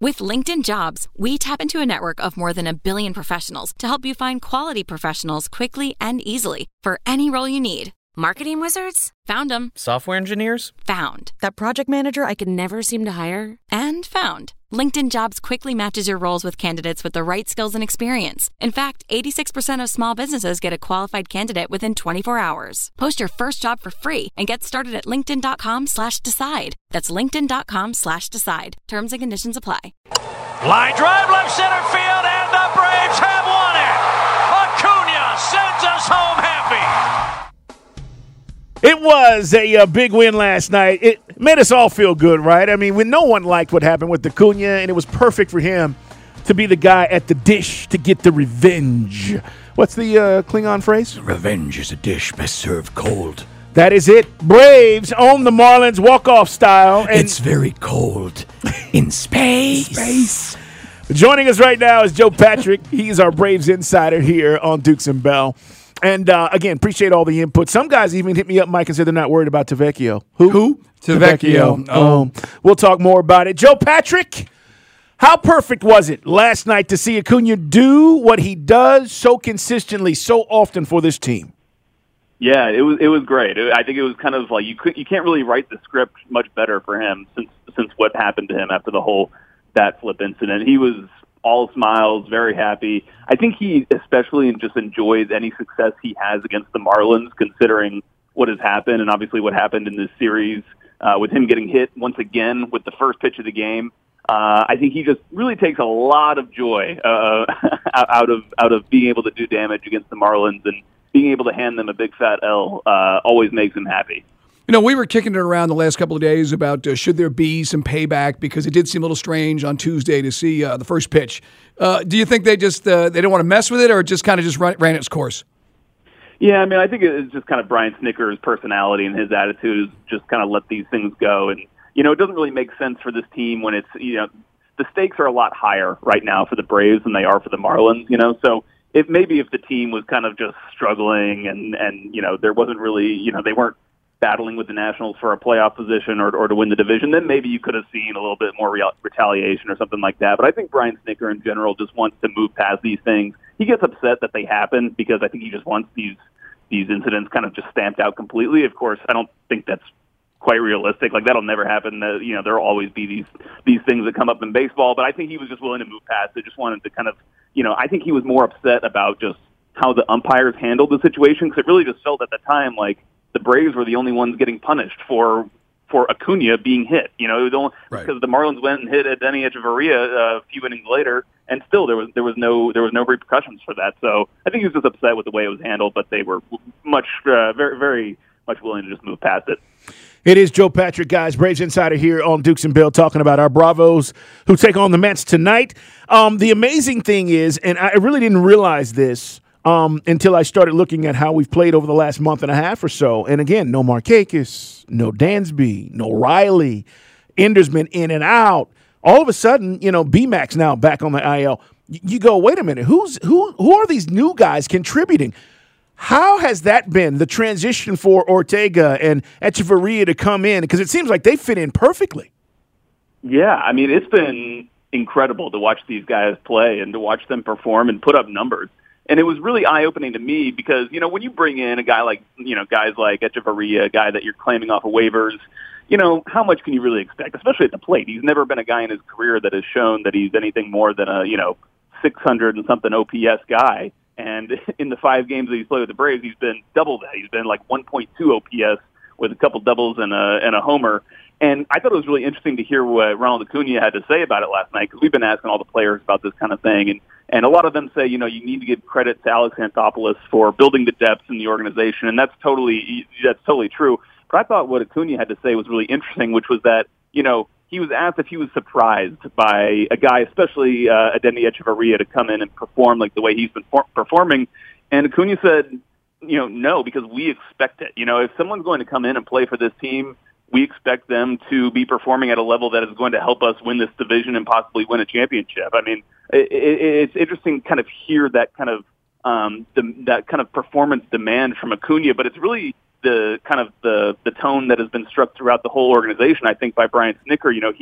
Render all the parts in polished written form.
With LinkedIn Jobs, we tap into a network of more than 1 billion professionals to help you find quality professionals quickly and easily for any role you need. Marketing wizards? Found them. Software engineers? Found. That project manager I could never seem to hire? And found. LinkedIn Jobs quickly matches your roles with candidates with the right skills and experience. In fact, 86% of small businesses get a qualified candidate within 24 hours. Post your first job for free and get started at linkedin.com/decide. That's linkedin.com/decide. Terms and conditions apply. Line drive, left center field, and the Braves have won it. Acuna sends us home happy. It was a big win last night. It made us all feel good, right? I mean, when no one liked what happened with Acuna, and it was perfect for him to be the guy at the dish to get the revenge. What's the Klingon phrase? Revenge is a dish best served cold. That is it. Braves own the Marlins walk-off style. And it's very cold in space. Joining us right now is Joe Patrick. He's our Braves insider here on Dukes and Bell. And, again, appreciate all the input. Some guys even hit me up, Mike, and said they're not worried about Tavecchio. Who? Tavecchio. Oh. We'll talk more about it. Joe Patrick, how perfect was it last night to see Acuna do what he does so consistently, so often for this team? Yeah, it was great. I think it was kind of like you can't really write the script much better for him since what happened to him after the whole bat flip incident. He was all smiles, very happy. I think he especially just enjoys any success he has against the Marlins, considering what has happened and obviously what happened in this series with him getting hit once again with the first pitch of the game. I think he just really takes a lot of joy out of being able to do damage against the Marlins, and being able to hand them a big fat L always makes him happy. You know, we were kicking it around the last couple of days about should there be some payback, because it did seem a little strange on Tuesday to see the first pitch. Do you think they just they don't want to mess with it, or it just kind of just ran its course? Yeah, I mean, I think it's just kind of Brian Snitker's personality and his attitude is just kind of let these things go. And, you know, it doesn't really make sense for this team when it's, you know, the stakes are a lot higher right now for the Braves than they are for the Marlins, you know, so if the team was kind of just struggling and you know, there wasn't really, you know, they weren't battling with the Nationals for a playoff position or to win the division, then maybe you could have seen a little bit more retaliation or something like that. But I think Brian Snitker in general just wants to move past these things. He gets upset that they happen because I think he just wants these incidents kind of just stamped out completely. Of course, I don't think that's quite realistic. Like, that'll never happen. You know, there'll always be these things that come up in baseball. But I think he was just willing to move past it. Just wanted to kind of, you know, I think he was more upset about just how the umpires handled the situation, because it really just felt at the time like the Braves were the only ones getting punished for Acuna being hit. You know, because the Marlins went and hit Denny Echeverria a few innings later, and still there was no repercussions for that. So I think he was just upset with the way it was handled, but they were very, very much willing to just move past it. It is Joe Patrick, guys, Braves Insider here on Dukes and Bill, talking about our Bravos who take on the Mets tonight. The amazing thing is, and I really didn't realize this until I started looking at how we've played over the last month and a half or so. And again, no Markakis, no Dansby, no Riley. Ender's been in and out. All of a sudden, you know, BMAC's now back on the IL. You go, wait a minute, who are these new guys contributing? How has that been, the transition for Ortega and Echeverria to come in? Because it seems like they fit in perfectly. Yeah, I mean, it's been incredible to watch these guys play and to watch them perform and put up numbers. And it was really eye-opening to me because, you know, when you bring in a guy like, you know, guys like Echeverria, a guy that you're claiming off of waivers, you know, how much can you really expect, especially at the plate? He's never been a guy in his career that has shown that he's anything more than a, you know, 600 and something OPS guy. And in the 5 games that he's played with the Braves, he's been double that. He's been like 1.2 OPS with a couple doubles and a homer. And I thought it was really interesting to hear what Ronald Acuna had to say about it last night, because we've been asking all the players about this kind of thing. And a lot of them say, you know, you need to give credit to Alex Anthopoulos for building the depth in the organization, and that's totally true. But I thought what Acuna had to say was really interesting, which was that, you know, he was asked if he was surprised by a guy, especially Denny Echeverria, to come in and perform like the way he's been performing. And Acuna said, you know, no, because we expect it. You know, if someone's going to come in and play for this team, we expect them to be performing at a level that is going to help us win this division and possibly win a championship. I mean, it's interesting to kind of hear that kind of that kind of performance demand from Acuna, but it's really the kind of the tone that has been struck throughout the whole organization, I think, by Brian Snitker. You know, he's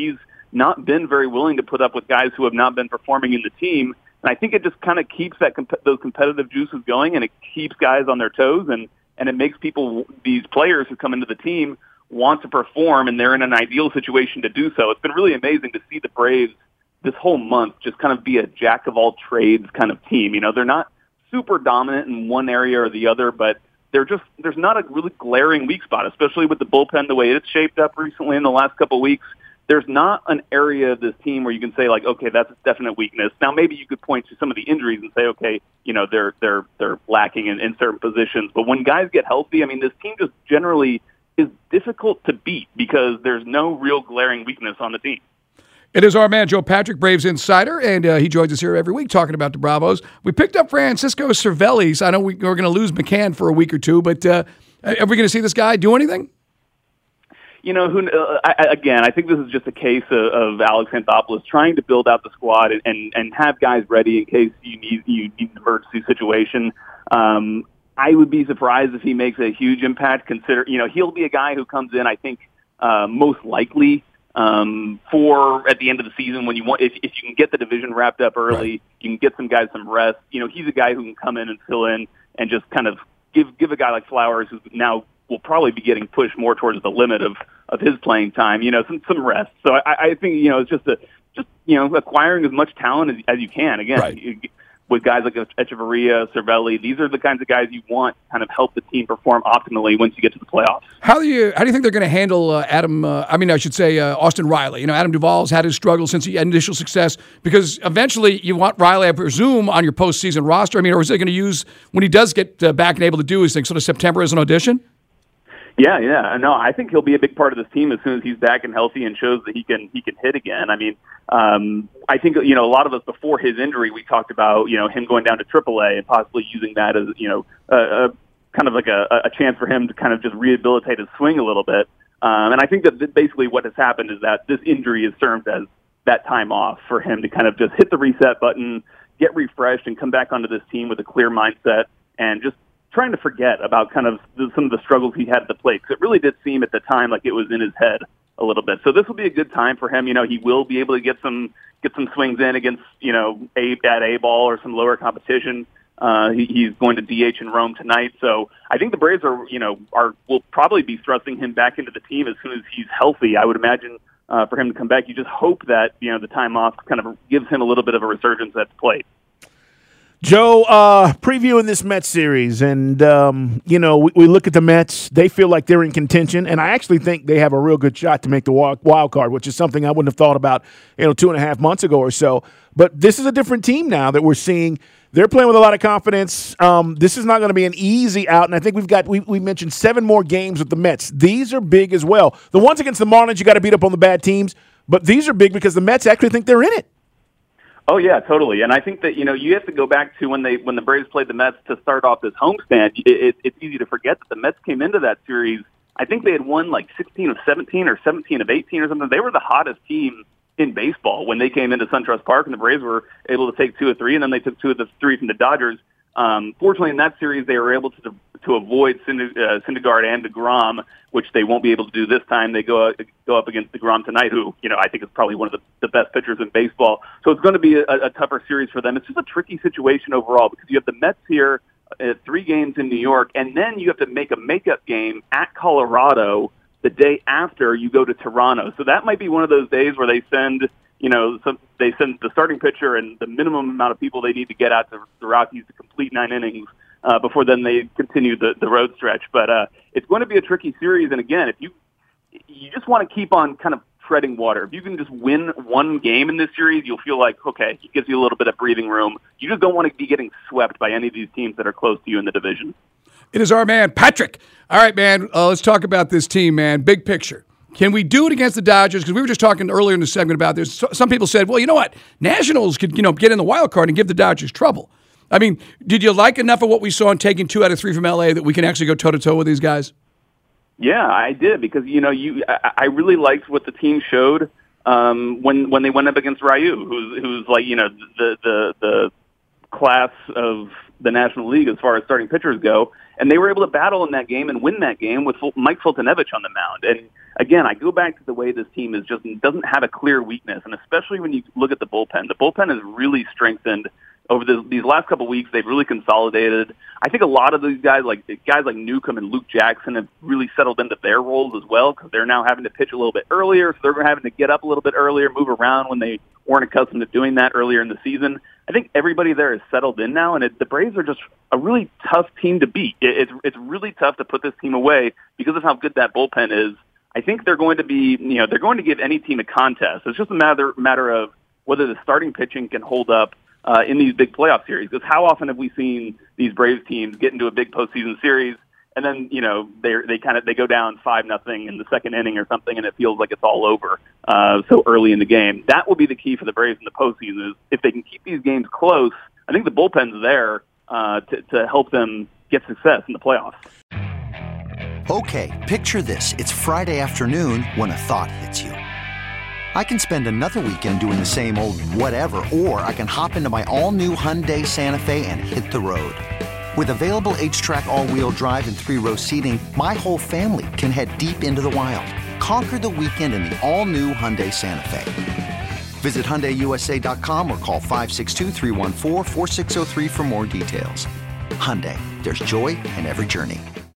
not been very willing to put up with guys who have not been performing in the team. And I think it just kind of keeps those competitive juices going, and it keeps guys on their toes, and it makes these players who come into the team want to perform, and they're in an ideal situation to do so. It's been really amazing to see the Braves this whole month just kind of be a jack-of-all-trades kind of team. They're not super dominant in one area or the other, but there's not a really glaring weak spot, especially with the bullpen the way it's shaped up recently in the last couple of weeks. There's not an area of this team where you can say, like, okay, that's a definite weakness. Now, maybe you could point to some of the injuries and say, okay, they're lacking in certain positions. But when guys get healthy, I mean, this team just generally is difficult to beat because there's no real glaring weakness on the team. It is our man, Joe Patrick, Braves Insider, and he joins us here every week talking about the Bravos. We picked up Francisco Cervelli. I know we're going to lose McCann for a week or two, but are we going to see this guy do anything? I think this is just a case of Alex Anthopoulos trying to build out the squad and have guys ready in case you need an emergency situation. I would be surprised if he makes a huge impact. He'll be a guy who comes in, I think, most likely for at the end of the season when if you can get the division wrapped up early, right. You can get some guys some rest. He's a guy who can come in and fill in and just kind of give a guy like Flowers, who now will probably be getting pushed more towards the limit of his playing time, some rest. So I think, it's just acquiring as much talent as you can. Again, right. With guys like Echeverria, Cervelli, these are the kinds of guys you want to kind of help the team perform optimally once you get to the playoffs. How do you think they're going to handle Austin Riley? Adam Duvall's had his struggles since he had initial success, because eventually you want Riley, I presume, on your postseason roster. Or is they going to use, when he does get back and able to do his thing, sort of September as an audition? Yeah. No, I think he'll be a big part of this team as soon as he's back and healthy and shows that he can hit again. I mean, I think, a lot of us before his injury, we talked about, him going down to AAA and possibly using that as, kind of like a chance for him to kind of just rehabilitate his swing a little bit. And I think that basically what has happened is that this injury has served as that time off for him to kind of just hit the reset button, get refreshed, and come back onto this team with a clear mindset and just trying to forget about kind of some of the struggles he had at the plate, because it really did seem at the time like it was in his head a little bit. So this will be a good time for him. He will be able to get some swings in against, A ball or some lower competition. He's going to DH in Rome tonight. So I think the Braves will probably be thrusting him back into the team as soon as he's healthy. I would imagine for him to come back, you just hope that, the time off kind of gives him a little bit of a resurgence at the plate. Joe, previewing this Mets series, and, we look at the Mets. They feel like they're in contention, and I actually think they have a real good shot to make the wild card, which is something I wouldn't have thought about, 2.5 months ago or so. But this is a different team now that we're seeing. They're playing with a lot of confidence. This is not going to be an easy out, and I think we mentioned 7 more games with the Mets. These are big as well. The ones against the Marlins, you got to beat up on the bad teams, but these are big because the Mets actually think they're in it. Oh, yeah, totally. And I think that, you have to go back to when the Braves played the Mets to start off this homestand. It's easy to forget that the Mets came into that series. I think they had won like 16 of 17 or 17 of 18 or something. They were the hottest team in baseball when they came into SunTrust Park, and the Braves were able to take 2 of 3, and then they took 2 of the 3 from the Dodgers. Fortunately, in that series, they were able to avoid Syndergaard and DeGrom, which they won't be able to do this time. They go up against DeGrom tonight, who I think is probably one of the best pitchers in baseball. So it's going to be a tougher series for them. It's just a tricky situation overall because you have the Mets here at 3 games in New York, and then you have to make a makeup game at Colorado the day after you go to Toronto. So that might be one of those days where they send the starting pitcher and the minimum amount of people they need to get out to the Rockies to complete 9 innings before then they continue the road stretch. But it's going to be a tricky series. And again, if you just want to keep on kind of treading water, if you can just win one game in this series, you'll feel like, okay, it gives you a little bit of breathing room. You just don't want to be getting swept by any of these teams that are close to you in the division. It is our man, Patrick. All right, man, let's talk about this team, man. Big picture. Can we do it against the Dodgers? Because we were just talking earlier in the segment about this. Some people said, well, you know what? Nationals could, get in the wild card and give the Dodgers trouble. I mean, did you like enough of what we saw in taking 2 out of 3 from L.A. that we can actually go toe-to-toe with these guys? Yeah, I did, because, I really liked what the team showed when they went up against Ryu, who's like, the class of the National League as far as starting pitchers go. And they were able to battle in that game and win that game with Mike Foltynewicz on the mound. And, again, I go back to the way this team is just doesn't have a clear weakness, and especially when you look at the bullpen. The bullpen has really strengthened over these last couple of weeks. They've really consolidated. I think a lot of these guys like Newcomb and Luke Jackson have really settled into their roles as well, because they're now having to pitch a little bit earlier, so they're having to get up a little bit earlier, move around when they weren't accustomed to doing that earlier in the season. I think everybody there is settled in now, and the Braves are just a really tough team to beat. It's really tough to put this team away because of how good that bullpen is. I think they're going to be, they're going to give any team a contest. It's just a matter of whether the starting pitching can hold up in these big playoff series. Because how often have we seen these Braves teams get into a big postseason series and then they go down 5-0 in the second inning or something, and it feels like it's all over so early in the game. That will be the key for the Braves in the postseason. Is if they can keep these games close, I think the bullpen's there to help them get success in the playoffs. Okay, picture this. It's Friday afternoon when a thought hits you. I can spend another weekend doing the same old whatever, or I can hop into my all-new Hyundai Santa Fe and hit the road. With available H-Track all-wheel drive and 3-row seating, my whole family can head deep into the wild. Conquer the weekend in the all-new Hyundai Santa Fe. Visit HyundaiUSA.com or call 562-314-4603 for more details. Hyundai, there's joy in every journey.